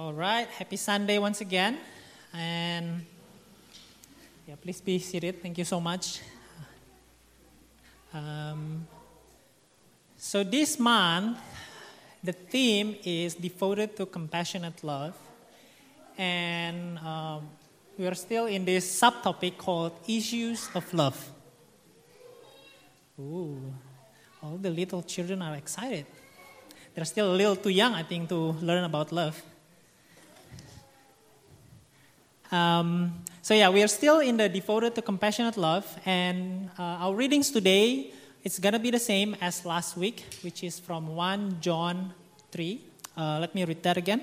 All right, happy Sunday once again. And please be seated. Thank you so much. So this month, the theme is devoted to compassionate love. And we are still in this subtopic called issues of love. Ooh, all the little children are excited. They're still a little too young, I think, to learn about love. We are still in the devoted to compassionate love, and our readings today, it's going to be the same as last week, which is from 1 John 3. Let me read that again.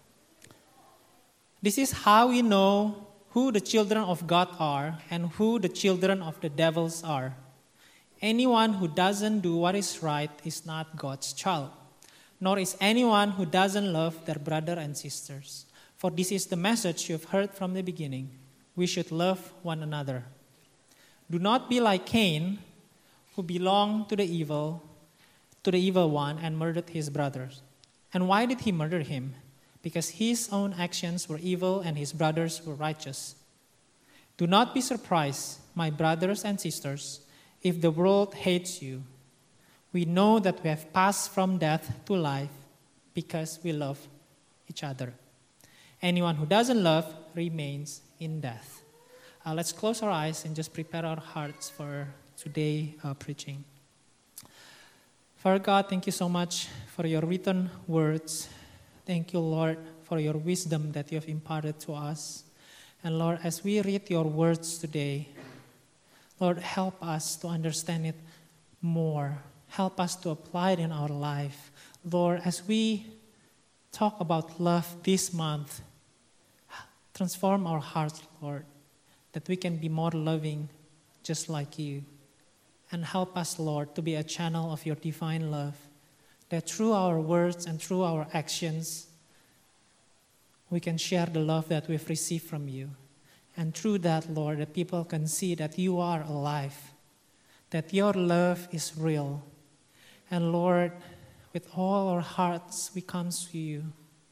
This is how we know who the children of God are and who the children of the devils are. Anyone who doesn't do what is right is not God's child, nor is anyone who doesn't love their brother and sisters. For this is the message you have heard from the beginning. We should love one another. Do not be like Cain, who belonged to the evil one and murdered his brothers. And why did he murder him? Because his own actions were evil and his brothers were righteous. Do not be surprised, my brothers and sisters, if the world hates you. We know that we have passed from death to life because we love each other. Anyone who doesn't love remains in death. Let's close our eyes and just prepare our hearts for today's preaching. Father God, thank you so much for your written words. Thank you, Lord, for your wisdom that you have imparted to us. And Lord, as we read your words today, Lord, help us to understand it more. Help us to apply it in our life. Lord, as we talk about love this month, transform our hearts, Lord, that we can be more loving just like you. And help us, Lord, to be a channel of your divine love, that through our words and through our actions, we can share the love that we've received from you. And through that, Lord, that people can see that you are alive, that your love is real. And Lord, with all our hearts, we come to you.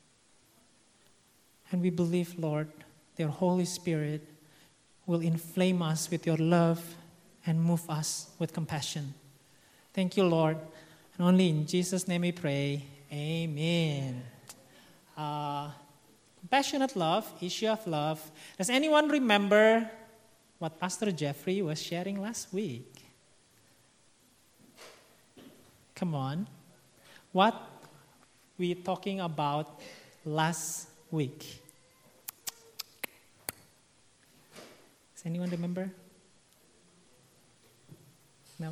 And we believe, Lord, your Holy Spirit will inflame us with your love and move us with compassion. Thank you, Lord. And only in Jesus' name we pray. Amen. Compassionate love, issue of love. Does anyone remember what Pastor Jeffrey was sharing last week? Come on. What we talking about last week? Does anyone remember? No?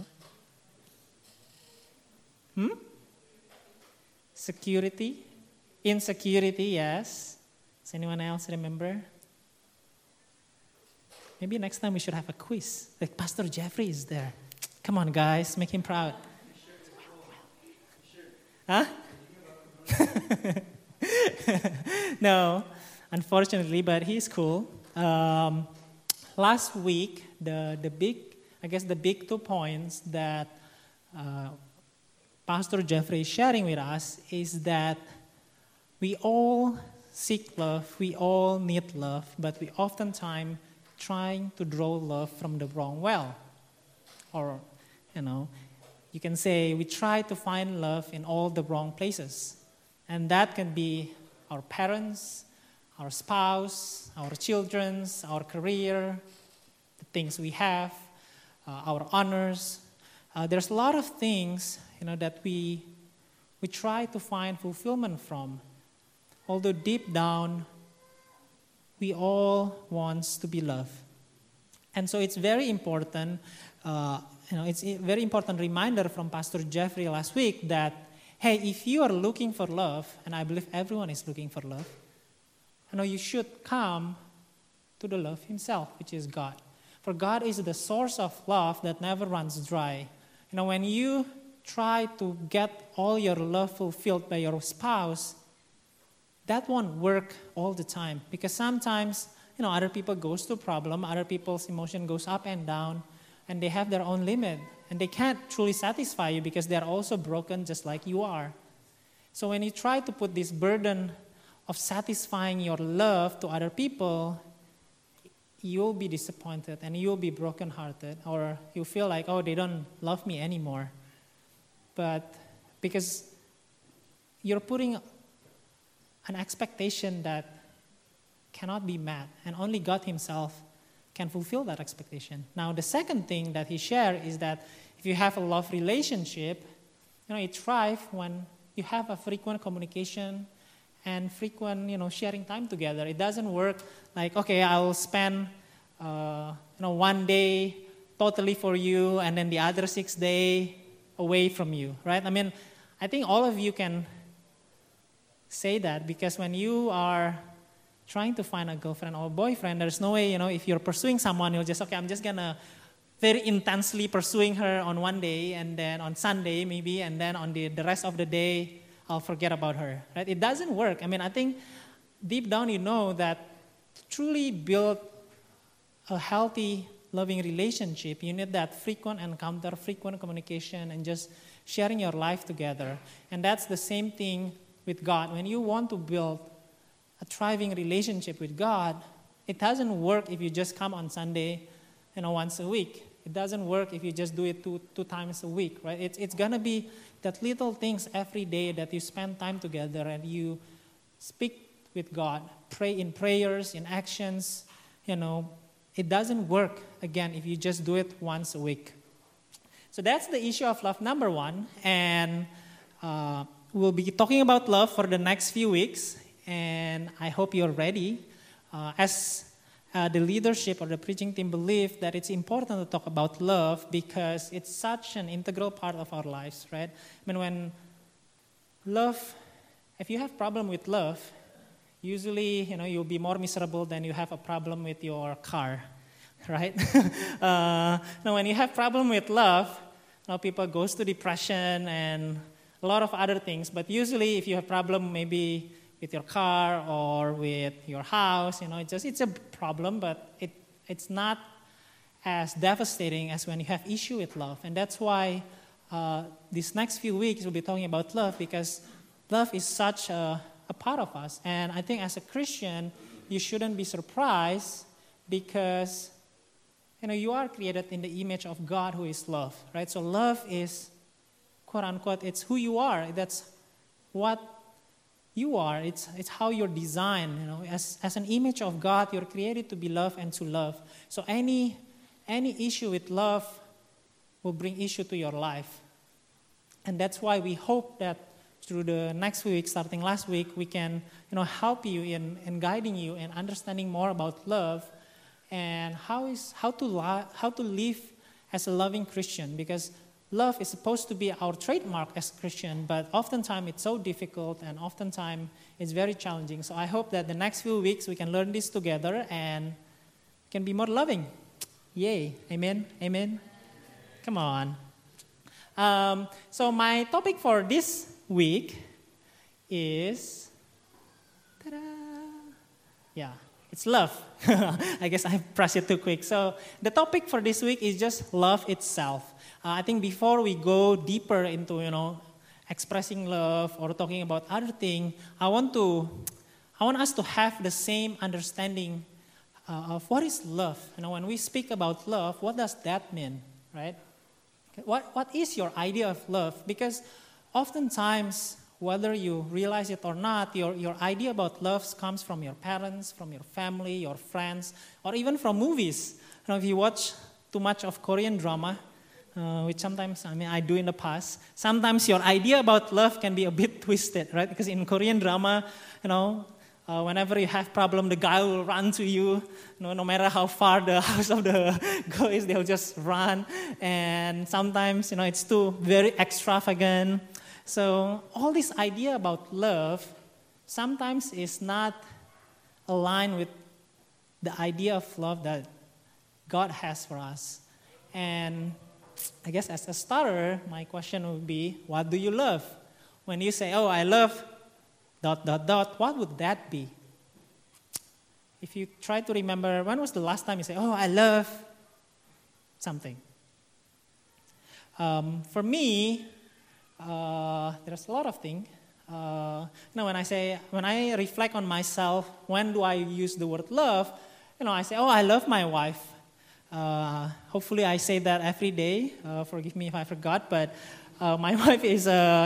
Security? Insecurity, yes. Does anyone else remember? Maybe next time we should have a quiz. Like Pastor Jeffrey is there. Come on, guys, make him proud. Huh? No, unfortunately, but he's cool. Last week, the big 2 points that Pastor Jeffrey is sharing with us is that we all seek love, we all need love, but we oftentimes trying to draw love from the wrong well. Or, you can say we try to find love in all the wrong places. And that can be our parents, our spouse, our children, our career, the things we have, our honors. There's a lot of things, that we try to find fulfillment from. Although deep down, we all want to be loved. And so it's very important, it's a very important reminder from Pastor Jeffrey last week that, hey, if you are looking for love, and I believe everyone is looking for love, you should come to the love himself, which is God. For God is the source of love that never runs dry. When you try to get all your love fulfilled by your spouse, that won't work all the time. Because sometimes, other people goes through problem, other people's emotion goes up and down, and they have their own limit. And they can't truly satisfy you because they're also broken just like you are. So when you try to put this burden of satisfying your love to other people, you'll be disappointed and you'll be brokenhearted, or you feel like, oh, they don't love me anymore. But because you're putting an expectation that cannot be met, and only God himself can fulfill that expectation. Now, the second thing that he shared is that if you have a love relationship, it thrives when you have a frequent communication and frequent, sharing time together. It doesn't work like, okay, I'll spend, 1 day totally for you, and then the other 6 days away from you, right? I think all of you can say that, because when you are trying to find a girlfriend or boyfriend, there's no way, if you're pursuing someone, you'll just, okay, I'm just gonna very intensely pursuing her on one day, and then on Sunday maybe, and then on the rest of the day, I'll forget about her, right? It doesn't work. I think deep down you know that to truly build a healthy, loving relationship, you need that frequent encounter, frequent communication, and just sharing your life together. And that's the same thing with God. When you want to build a thriving relationship with God, it doesn't work if you just come on Sunday, once a week. It doesn't work if you just do it two times a week, right? It's gonna be that little things every day that you spend time together and you speak with God, pray in prayers, in actions. It doesn't work, again, if you just do it once a week. So that's the issue of love number one. And we'll be talking about love for the next few weeks. And I hope you're ready. As the leadership or the preaching team believe that it's important to talk about love because it's such an integral part of our lives, right? When love, if you have problem with love, usually, you'll be more miserable than you have a problem with your car, right? Now, when you have problem with love, people goes to depression and a lot of other things. But usually, if you have problem maybe with your car or with your house, it's a problem, but it's not as devastating as when you have issue with love. And that's why these next few weeks we'll be talking about love, because love is such a part of us. And I think as a Christian, you shouldn't be surprised because, you are created in the image of God who is love, right? So love is, quote unquote, it's who you are. That's what you are. It's how you're designed, As an image of God, you're created to be loved and to love. So any issue with love will bring issue to your life. And that's why we hope that through the next week, starting last week, we can, help you in guiding you and understanding more about love and how to live as a loving Christian. Because love is supposed to be our trademark as Christian, but oftentimes it's so difficult and oftentimes it's very challenging. So I hope that the next few weeks we can learn this together and can be more loving. Yay. Amen. Amen. Come on. So my topic for this week is, it's love. I guess I pressed it too quick. So the topic for this week is just love itself. I think before we go deeper into, expressing love or talking about other things, I want us to have the same understanding of what is love. When we speak about love, what does that mean, right? What is your idea of love? Because oftentimes, whether you realize it or not, your idea about love comes from your parents, from your family, your friends, or even from movies. If you watch too much of Korean drama, which sometimes, I do in the past, sometimes your idea about love can be a bit twisted, right? Because in Korean drama, whenever you have problem, the guy will run to you. No matter how far the house of the girl is, they'll just run. And sometimes, it's too very extravagant. So all this idea about love sometimes is not aligned with the idea of love that God has for us. And I guess as a starter, my question would be, what do you love? When you say, I love ... what would that be? If you try to remember, when was the last time you say, I love something? For me, there's a lot of things. When I reflect on myself, when do I use the word love? I say, oh, I love my wife. Hopefully I say that every day. Forgive me if I forgot, but my wife is,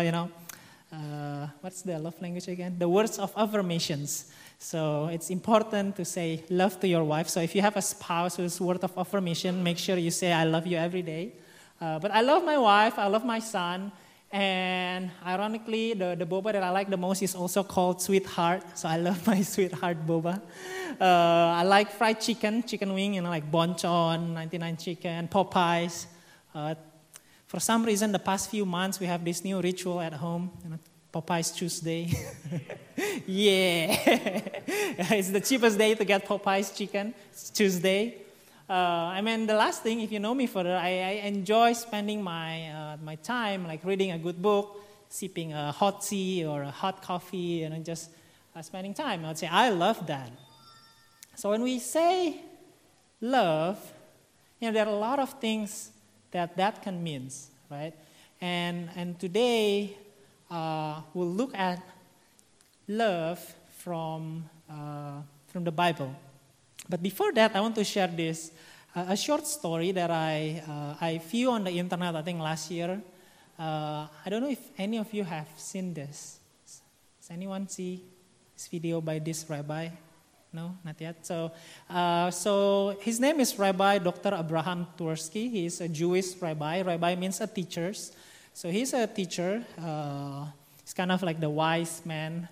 what's the love language again? The words of affirmations. So it's important to say love to your wife. So if you have a spouse who's word of affirmation, make sure you say, I love you every day. But I love my wife, I love my son, and ironically, the boba that I like the most is also called Sweetheart. So I love my Sweetheart boba. I like fried chicken wing, like Bonchon, 99 Chicken, Popeyes. For some reason, the past few months, we have this new ritual at home, Popeyes Tuesday. Yeah. It's the cheapest day to get Popeyes chicken. It's Tuesday. The last thing, if you know me further, I enjoy spending my time like reading a good book, sipping a hot tea or a hot coffee, and just spending time. I would say, I love that. So when we say love, there are a lot of things that can mean, right? And today, we'll look at love from the Bible. But before that, I want to share this, a short story that I viewed on the internet, I think last year. I don't know if any of you have seen this. Does anyone see this video by this rabbi? No, not yet. So his name is Rabbi Dr. Abraham Twersky. He is a Jewish rabbi. Rabbi means a teacher. So he's a teacher. He's kind of like the wise man.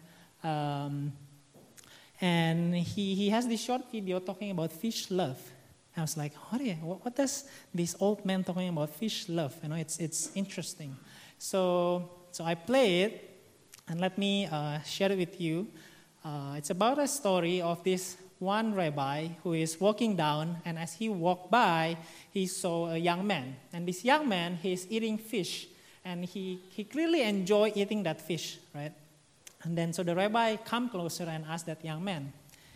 And he has this short video talking about fish love. I was like, what does this old man talking about fish love? It's interesting. So I play it, and let me share it with you. It's about a story of this one rabbi who is walking down, and as he walked by, he saw a young man. And this young man, he's eating fish, and he clearly enjoyed eating that fish, right? And then so the rabbi come closer and asked that young man,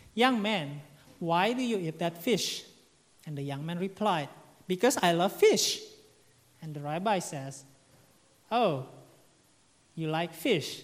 why do you eat that fish? And the young man replied, because I love fish. And the rabbi says, oh, you like fish?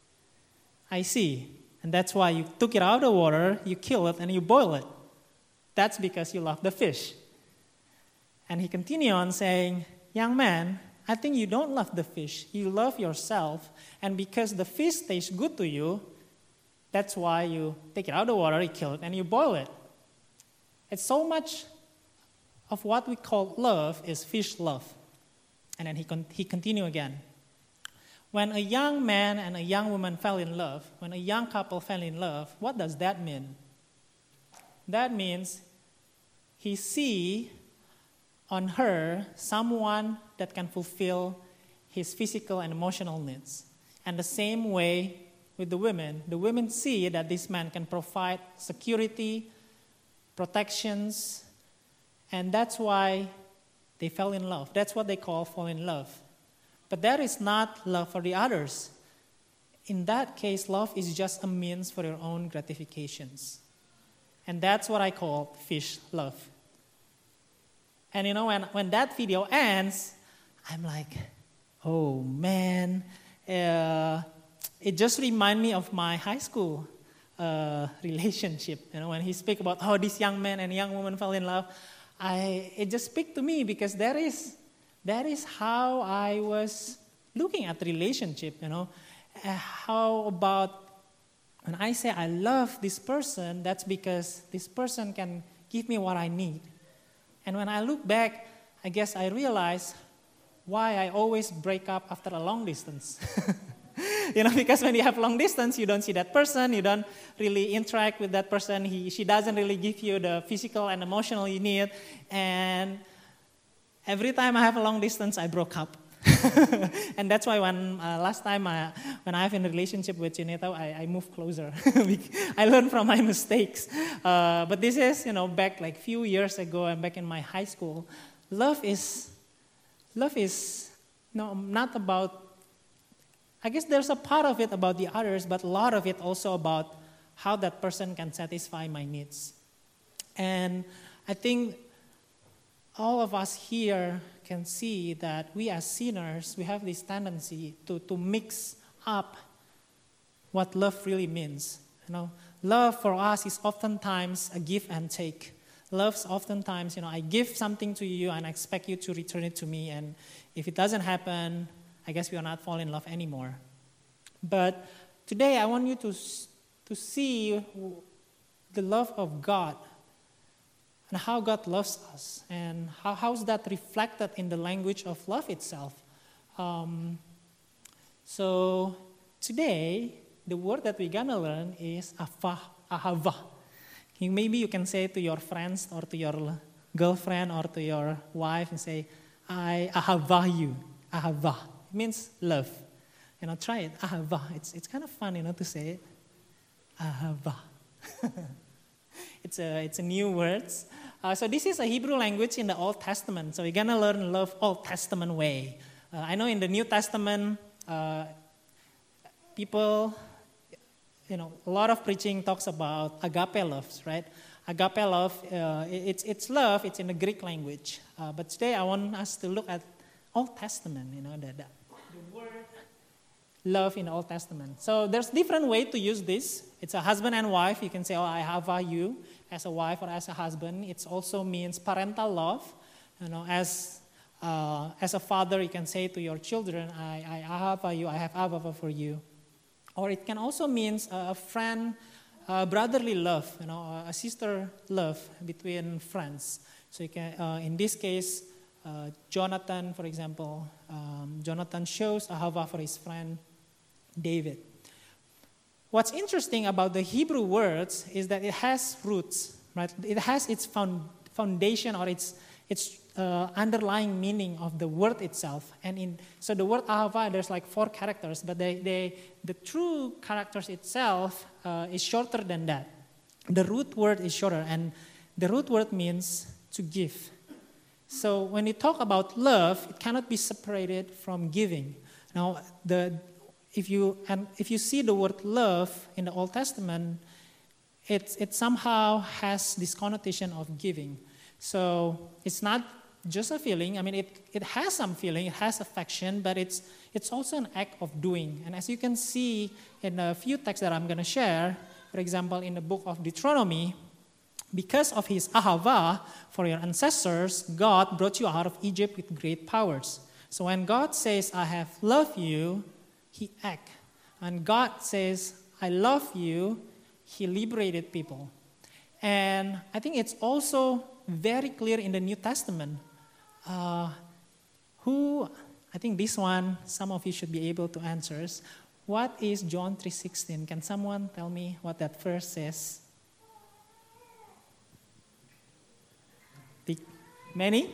I see. And that's why you took it out of the water, you kill it, and you boil it. That's because you love the fish. And he continued on saying, young man, I think you don't love the fish. You love yourself. And because the fish tastes good to you, that's why you take it out of the water, you kill it, and you boil it. It's so much of what we call love is fish love. And then he continued again. When a young man and a young woman fell in love, when a young couple fell in love, what does that mean? That means he see on her someone that can fulfill his physical and emotional needs. And the same way with the women see that this man can provide security, protections, and that's why they fell in love. That's what they call fall in love. But that is not love for the others. In that case, love is just a means for your own gratifications. And that's what I call fish love. And when that video ends, I'm like, oh man, it just reminds me of my high school relationship. When he speak about how this young man and young woman fell in love, it just speak to me because that is how I was looking at the relationship. How about when I say I love this person, that's because this person can give me what I need. And when I look back, I guess I realize why I always break up after a long distance. Because when you have long distance, you don't see that person, you don't really interact with that person, she doesn't really give you the physical and emotional you need, and every time I have a long distance, I broke up. And that's why when last time when I have a relationship with Junito, I moved closer. I learned from my mistakes. But this is, back like few years ago, I'm back in my high school. Love is not about, I guess there's a part of it about the others, but a lot of it also about how that person can satisfy my needs. And I think all of us here can see that we as sinners, we have this tendency to mix up what love really means. Love for us is oftentimes a give and take. Love's oftentimes, I give something to you and I expect you to return it to me. And if it doesn't happen, I guess we are not falling in love anymore. But today I want you to see the love of God and how God loves us and how is that reflected in the language of love itself. So today, the word that we're going to learn is ahava. Maybe you can say it to your friends or to your girlfriend or to your wife and say, I ahava you. Ahava. It means love. Try it. Ahava. It's kind of fun, to say it. Ahava. It's a new word. So this is a Hebrew language in the Old Testament. So we're going to learn love Old Testament way. I know in the New Testament, people, a lot of preaching talks about agape love, right? Agape love, it's love, it's in the Greek language. But today I want us to look at Old Testament, the word love in the Old Testament. So there's different way to use this. It's a husband and wife. You can say, I have you as a wife or as a husband. It also means parental love. As a father, you can say to your children, I have you, I have Abba for you. Or it can also mean a friend, brotherly love, a sister love between friends. So you can, in this case, Jonathan, for example, Jonathan shows ahava for his friend David. What's interesting about the Hebrew words is that it has roots, right? It has its foundation or its underlying meaning of the word itself. So the word ahava, there's like 4 characters, but the true characters itself is shorter than that. The root word is shorter, and the root word means to give. So when you talk about love, it cannot be separated from giving. Now, if you see the word love in the Old Testament, it somehow has this connotation of giving. So it's not just a feeling. I mean, it has some feeling, it has affection, but it's also an act of doing. And as you can see in a few texts that I'm going to share, for example, in the book of Deuteronomy, because of his ahava for your ancestors, God brought you out of Egypt with great powers. So when God says, I have loved you, he acts. And God says, I love you, he liberated people. And I think it's also very clear in the New Testament. I think this one, some of you should be able to answer. What is John 3:16? Can someone tell me what that verse says? Many?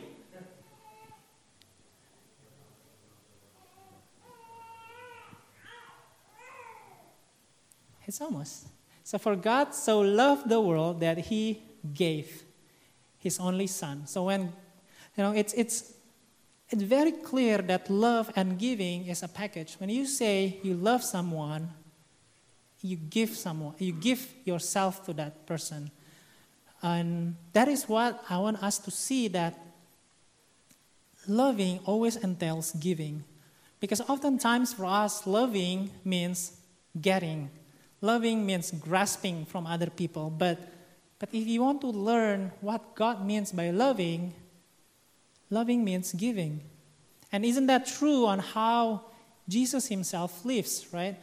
It's almost. So for God so loved the world that he gave his only son. So when, it's very clear that love and giving is a package. When you say you love someone, you give yourself to that person. And that is what I want us to see, that loving always entails giving. Because oftentimes for us, loving means getting. Loving means grasping from other people. But if you want to learn what God means by loving means giving. And isn't that true on how Jesus himself lives, right?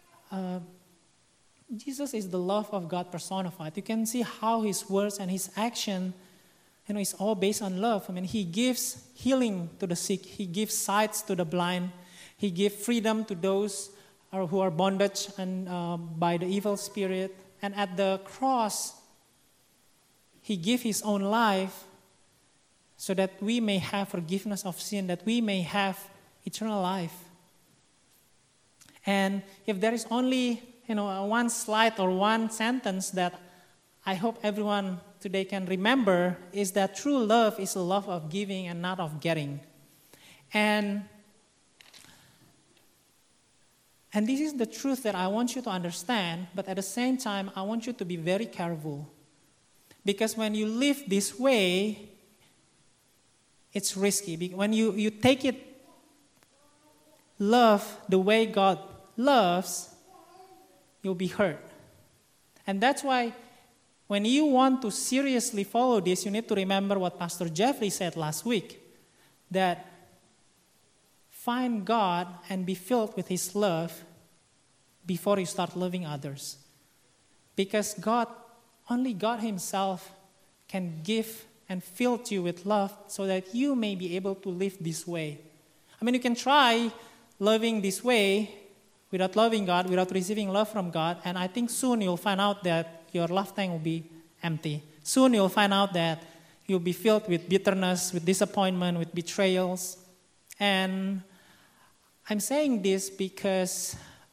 Jesus is the love of God personified. You can see how his words and his action, is all based on love. I mean, he gives healing to the sick. He gives sight to the blind. He gives freedom to those who are bondage and by the evil spirit. And at the cross, he gave his own life so that we may have forgiveness of sin, that we may have eternal life. And if there is only one slide or one sentence that I hope everyone today can remember, is that true love is a love of giving and not of getting. And this is the truth that I want you to understand, but at the same time, I want you to be very careful. Because when you live this way, it's risky. When you take it, love the way God loves, you'll be hurt. And that's why when you want to seriously follow this, you need to remember what Pastor Jeffrey said last week, that find God and be filled with His love before you start loving others. Because only God Himself can give and fill you with love so that you may be able to live this way. I mean, you can try loving this way without loving God, without receiving love from God, and I think soon you'll find out that your love tank will be empty. Soon you'll find out that you'll be filled with bitterness, with disappointment, with betrayals. And I'm saying this because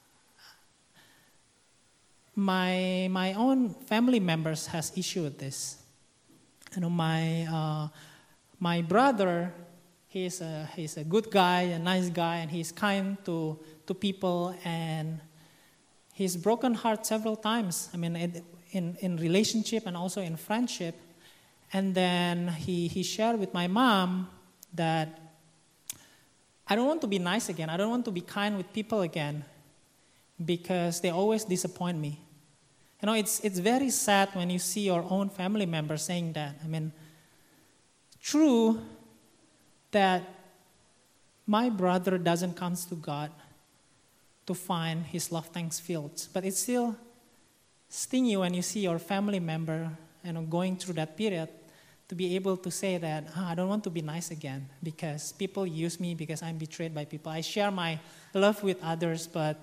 my own family members has issue with this. You know, my brother, he's a good guy, a nice guy, and he's kind to people, and he's broken heart several times. I mean, in relationship and also in friendship. And then he shared with my mom that I don't want to be nice again. I don't want to be kind with people again because they always disappoint me. You know, it's very sad when you see your own family member saying that. I mean, true that my brother doesn't come to God to find his love tanks filled, but it still stings you when you see your family member, you know, going through that period, to be able to say that, I don't want to be nice again because people use me, because I'm betrayed by people. I share my love with others, but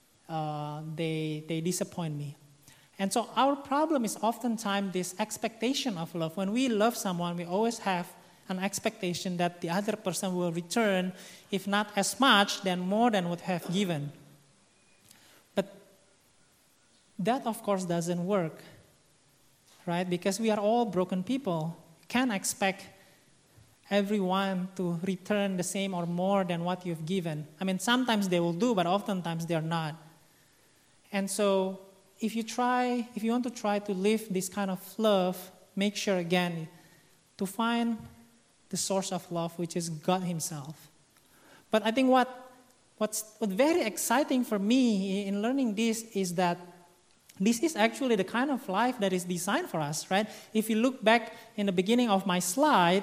they disappoint me. And so our problem is oftentimes this expectation of love. When we love someone, we always have an expectation that the other person will return, if not as much, then more than what we have given. But that, of course, doesn't work, right? Because we are all broken people. Can't expect everyone to return the same or more than what you've given. I mean, sometimes they will do, but oftentimes they're not. And so if you want to try to live this kind of love, make sure again to find the source of love, which is God Himself. But I think what's very exciting for me in learning this is that this is actually the kind of life that is designed for us, right? If you look back in the beginning of my slide,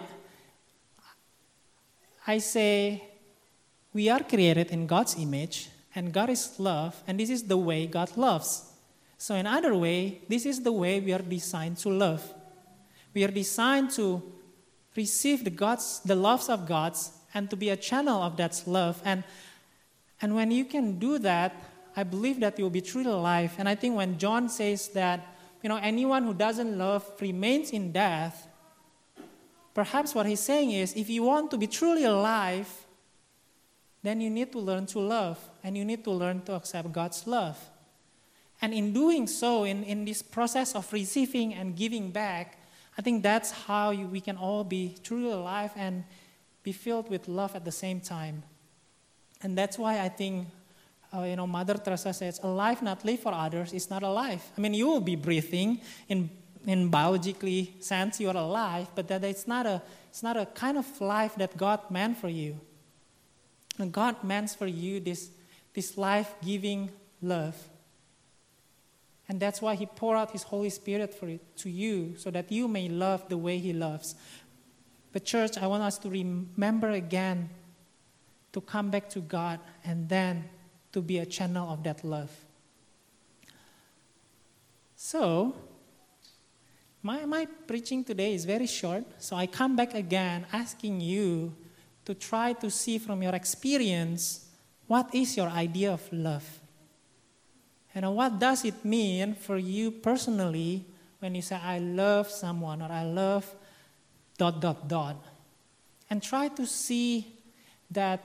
I say we are created in God's image, and God is love, and this is the way God loves. So in other way, this is the way we are designed to love. We are designed to receive the loves of God and to be a channel of that love. And when you can do that, I believe that you'll be truly alive. And I think when John says that, you know, anyone who doesn't love remains in death, perhaps what he's saying is, if you want to be truly alive, then you need to learn to love, and you need to learn to accept God's love. And in doing so, in this process of receiving and giving back, I think that's how we can all be truly alive and be filled with love at the same time. And that's why I think, Mother Teresa says, a life not lived for others is not a life. I mean, you will be breathing in biologically sense, you are alive, but that it's not a kind of life that God meant for you. And God meant for you this life-giving love. And that's why He poured out His Holy Spirit to you, so that you may love the way He loves. But church, I want us to remember again to come back to God and then to be a channel of that love. So, my preaching today is very short, so I come back again asking you to try to see from your experience, what is your idea of love? And what does it mean for you personally when you say, I love someone, or I love ... And try to see that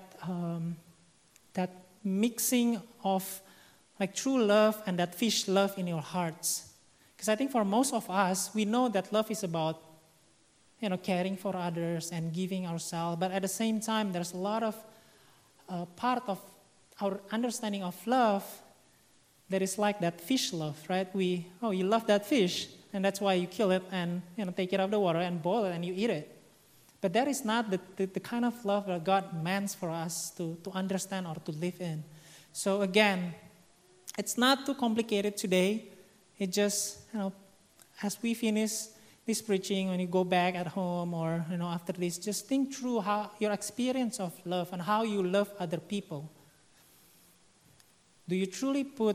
mixing of like true love and that fish love in your hearts. Because I think for most of us, we know that love is about, caring for others and giving ourselves. But at the same time, there's a lot of part of our understanding of love that is like that fish love, right? You love that fish, and that's why you kill it and take it out of the water and boil it and you eat it. But that is not the kind of love that God meant for us to understand or to live in. So again, It's not too complicated today. It just, as we finish this preaching, when you go back at home or, after this, just think through how your experience of love and how you love other people. Do you truly put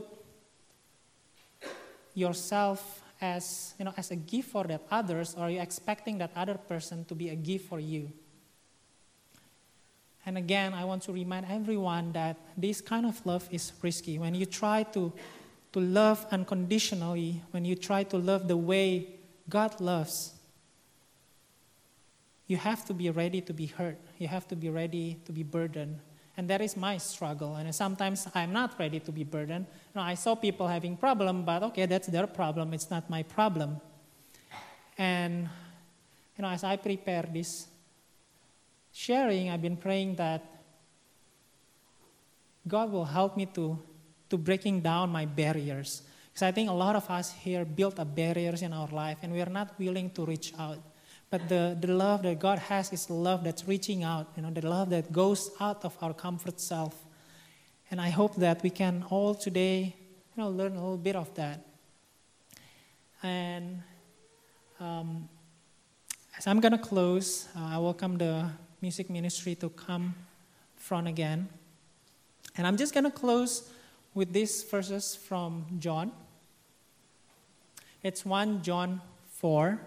yourself as a gift for that others, or are you expecting that other person to be a gift for you? And again, I want to remind everyone that this kind of love is risky. When you try to love unconditionally, when you try to love the way God loves, you have to be ready to be hurt. You have to be ready to be burdened. And that is my struggle. And sometimes I'm not ready to be burdened. I saw people having problem, but okay, that's their problem. It's not my problem. And, as I prepare this sharing, I've been praying that God will help me to breaking down my barriers. Because I think a lot of us here built up barriers in our life, and we are not willing to reach out. But the love that God has is the love that's reaching out, the love that goes out of our comfort self. And I hope that we can all today, learn a little bit of that. And as I'm going to close, I welcome the music ministry to come front again. And I'm just going to close with these verses from John. It's 1 John 4.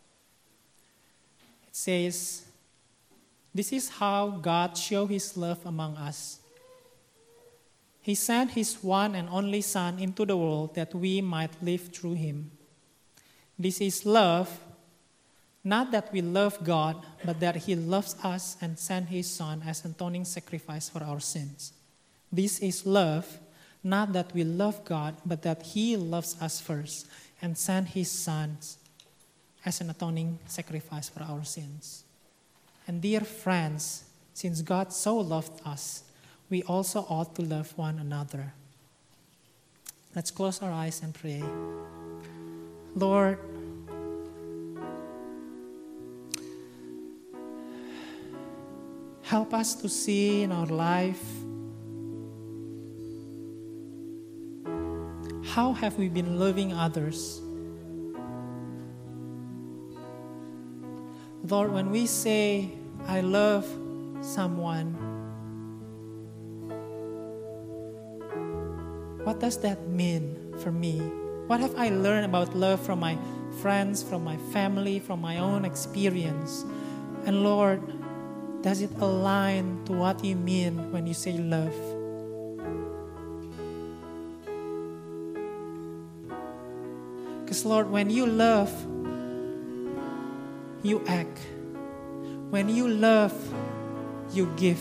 It says, "This is how God showed his love among us. He sent his one and only Son into the world that we might live through him. This is love, not that we love God, but that he loves us and sent his Son as an atoning sacrifice for our sins. This is love, not that we love God, but that he loves us first and sent his Son as an atoning sacrifice for our sins. And dear friends, since God so loved us, we also ought to love one another." Let's close our eyes and pray. Lord, help us to see in our life how have we been loving others. Lord, when we say, "I love someone," what does that mean for me? What have I learned about love from my friends, from my family, from my own experience? And Lord, does it align to what you mean when you say love? Because Lord, when you love, you act. When you love, you give.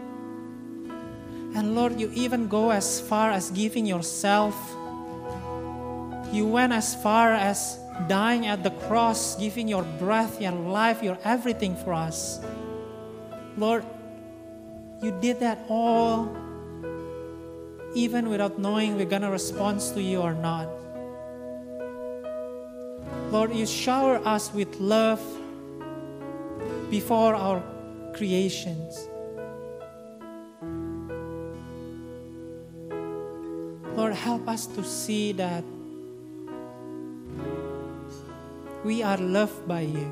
And Lord, you even go as far as giving yourself. You went as far as dying at the cross, giving your breath, your life, your everything for us. Lord, you did that all even without knowing we're going to respond to you or not. Lord, you shower us with love before our creations. Lord, help us to see that we are loved by you.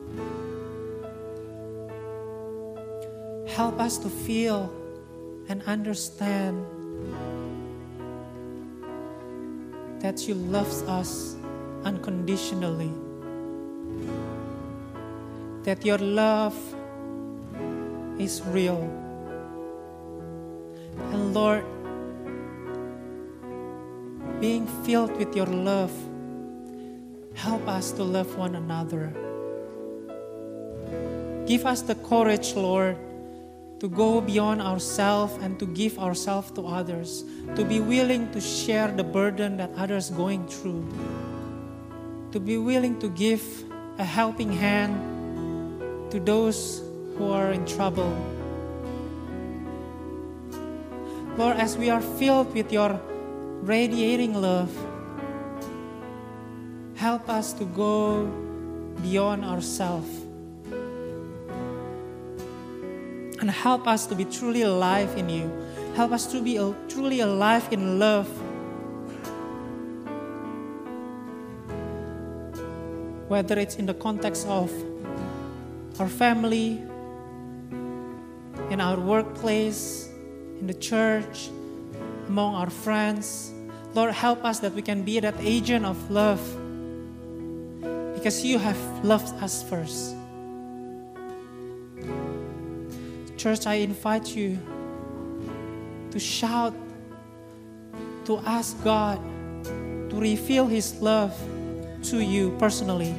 Help us to feel and understand that you love us unconditionally. That your love is real. And Lord, being filled with your love, help us to love one another. Give us the courage, Lord, to go beyond ourselves and to give ourselves to others, to be willing to share the burden that others are going through, to be willing to give a helping hand to those who are in trouble. Lord, as we are filled with your radiating love, help us to go beyond ourselves. And help us to be truly alive in you. Help us to be truly alive in love whether it's in the context of our family, in our workplace, in the church, among our friends. Lord, help us that we can be that agent of love because you have loved us first. Church, I invite you to shout, to ask God to reveal His love to you personally,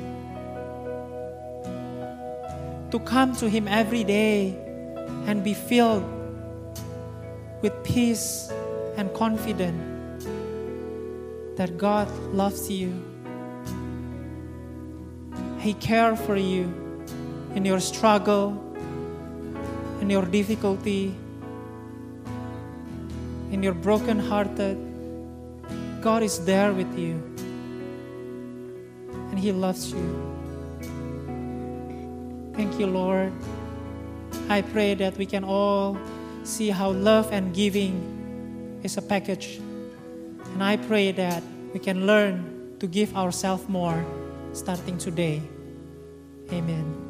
to come to Him every day and be filled with peace and confidence that God loves you. He cares for you in your struggle, in your difficulty, in your brokenhearted. God is there with you, and He loves you. Thank you, Lord. I pray that we can all see how love and giving is a package. And I pray that we can learn to give ourselves more starting today. Amen.